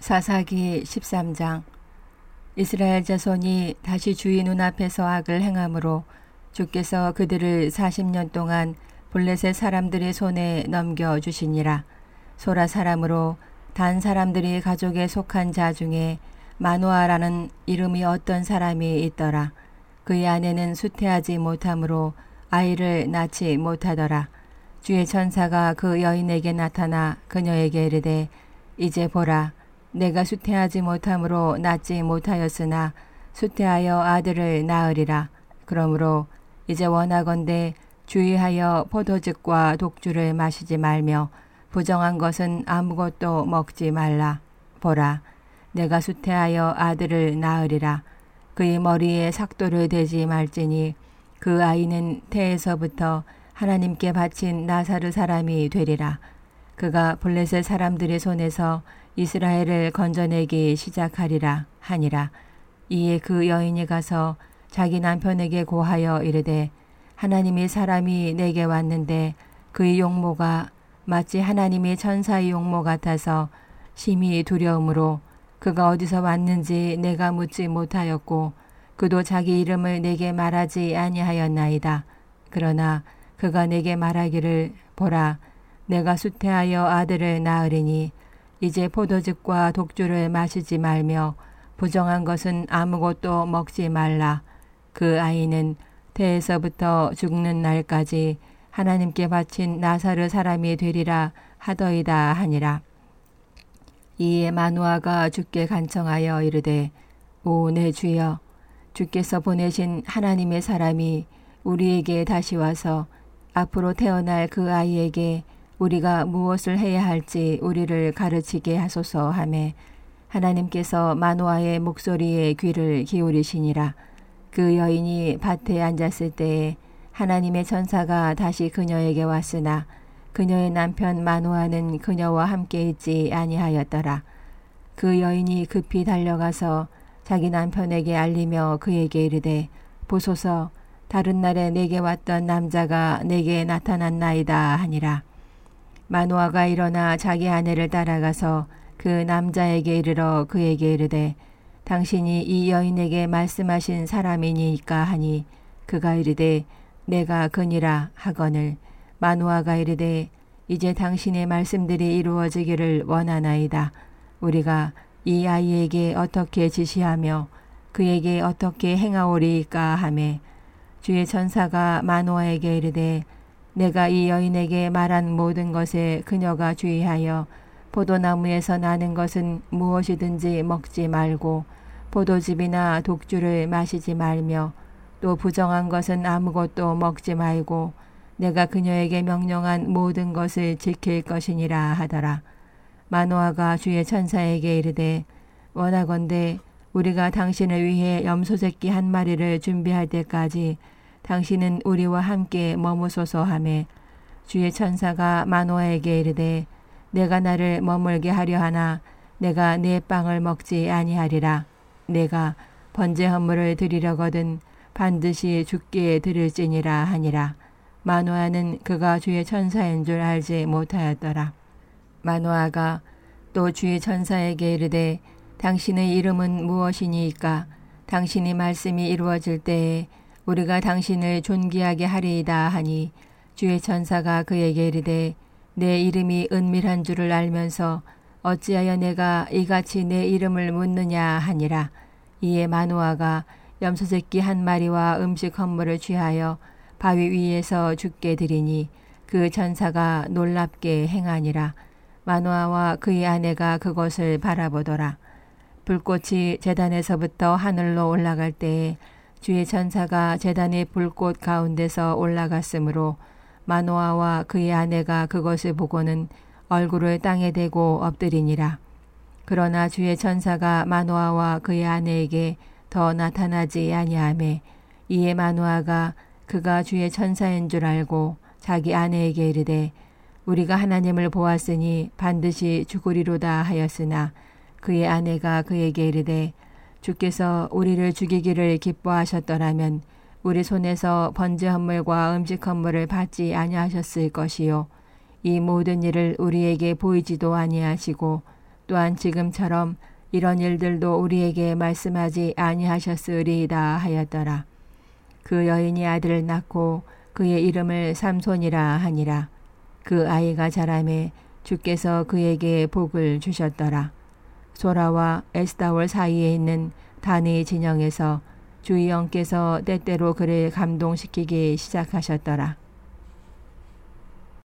사사기 13장. 이스라엘 자손이 다시 주의 눈앞에서 악을 행함으로 주께서 그들을 40년 동안 블레셋 사람들의 손에 넘겨주시니라. 소라 사람으로 단 사람들이 가족에 속한 자 중에 마노아라는 이름이 어떤 사람이 있더라. 그의 아내는 수태하지 못하므로 아이를 낳지 못하더라. 주의 천사가 그 여인에게 나타나 그녀에게 이르되 이제 보라, 내가 수태하지 못함으로 낳지 못하였으나 수태하여 아들을 낳으리라. 그러므로 이제 원하건대 주의하여 포도즙과 독주를 마시지 말며 부정한 것은 아무것도 먹지 말라. 보라, 내가 수태하여 아들을 낳으리라. 그의 머리에 삭도를 대지 말지니 그 아이는 태에서부터 하나님께 바친 나사르 사람이 되리라. 그가 블레셋 사람들의 손에서 이스라엘을 건져내기 시작하리라 하니라. 이에 그 여인이 가서 자기 남편에게 고하여 이르되 하나님의 사람이 내게 왔는데 그의 용모가 마치 하나님의 천사의 용모 같아서 심히 두려움으로 그가 어디서 왔는지 내가 묻지 못하였고 그도 자기 이름을 내게 말하지 아니하였나이다. 그러나 그가 내게 말하기를 보라, 내가 수태하여 아들을 낳으리니 이제 포도즙과 독주를 마시지 말며 부정한 것은 아무것도 먹지 말라. 그 아이는 태에서부터 죽는 날까지 하나님께 바친 나사르 사람이 되리라 하더이다 하니라. 이에 마누아가 주께 간청하여 이르되 오 내 주여, 주께서 보내신 하나님의 사람이 우리에게 다시 와서 앞으로 태어날 그 아이에게 우리가 무엇을 해야 할지 우리를 가르치게 하소서 하매 하나님께서 마노아의 목소리에 귀를 기울이시니라. 그 여인이 밭에 앉았을 때에 하나님의 천사가 다시 그녀에게 왔으나 그녀의 남편 마노아는 그녀와 함께 있지 아니하였더라. 그 여인이 급히 달려가서 자기 남편에게 알리며 그에게 이르되 보소서, 다른 날에 내게 왔던 남자가 내게 나타났나이다 하니라. 마노아가 일어나 자기 아내를 따라가서 그 남자에게 이르러 그에게 이르되 당신이 이 여인에게 말씀하신 사람이니까 하니 그가 이르되 내가 그니라 하거늘 마노아가 이르되 이제 당신의 말씀들이 이루어지기를 원하나이다. 우리가 이 아이에게 어떻게 지시하며 그에게 어떻게 행하오리이까 하매 주의 천사가 마노아에게 이르되 내가 이 여인에게 말한 모든 것에 그녀가 주의하여 포도나무에서 나는 것은 무엇이든지 먹지 말고 포도즙이나 독주를 마시지 말며 또 부정한 것은 아무것도 먹지 말고 내가 그녀에게 명령한 모든 것을 지킬 것이니라 하더라. 마노아가 주의 천사에게 이르되 원하건대 우리가 당신을 위해 염소새끼 한 마리를 준비할 때까지 당신은 우리와 함께 머무소서 하매 주의 천사가 마노아에게 이르되 내가 나를 머물게 하려 하나 내가 내 빵을 먹지 아니하리라. 내가 번제 헌물을 드리려거든 반드시 주께 드릴지니라 하니라. 마노아는 그가 주의 천사인 줄 알지 못하였더라. 마노아가 또 주의 천사에게 이르되 당신의 이름은 무엇이니이까? 당신의 말씀이 이루어질 때에 우리가 당신을 존귀하게 하리이다 하니 주의 천사가 그에게 이르되 내 이름이 은밀한 줄을 알면서 어찌하여 내가 이같이 내 이름을 묻느냐 하니라. 이에 마노아가 염소새끼 한 마리와 음식 헌물을 취하여 바위 위에서 주께 드리니 그 천사가 놀랍게 행하니라. 마노아와 그의 아내가 그것을 바라보더라. 불꽃이 제단에서부터 하늘로 올라갈 때에 주의 천사가 제단의 불꽃 가운데서 올라갔으므로 마노아와 그의 아내가 그것을 보고는 얼굴을 땅에 대고 엎드리니라. 그러나 주의 천사가 마노아와 그의 아내에게 더 나타나지 아니하매 이에 마노아가 그가 주의 천사인 줄 알고 자기 아내에게 이르되 우리가 하나님을 보았으니 반드시 죽으리로다 하였으나 그의 아내가 그에게 이르되 주께서 우리를 죽이기를 기뻐하셨더라면 우리 손에서 번제 헌물과 음식 헌물을 받지 아니하셨을 것이요 이 모든 일을 우리에게 보이지도 아니하시고 또한 지금처럼 이런 일들도 우리에게 말씀하지 아니하셨으리이다 하였더라. 그 여인이 아들을 낳고 그의 이름을 삼손이라 하니라. 그 아이가 자라매 주께서 그에게 복을 주셨더라. 소라와 에스다올 사이에 있는 다니 진영에서 주의 영께서 때때로 그를 감동시키기 시작하셨더라.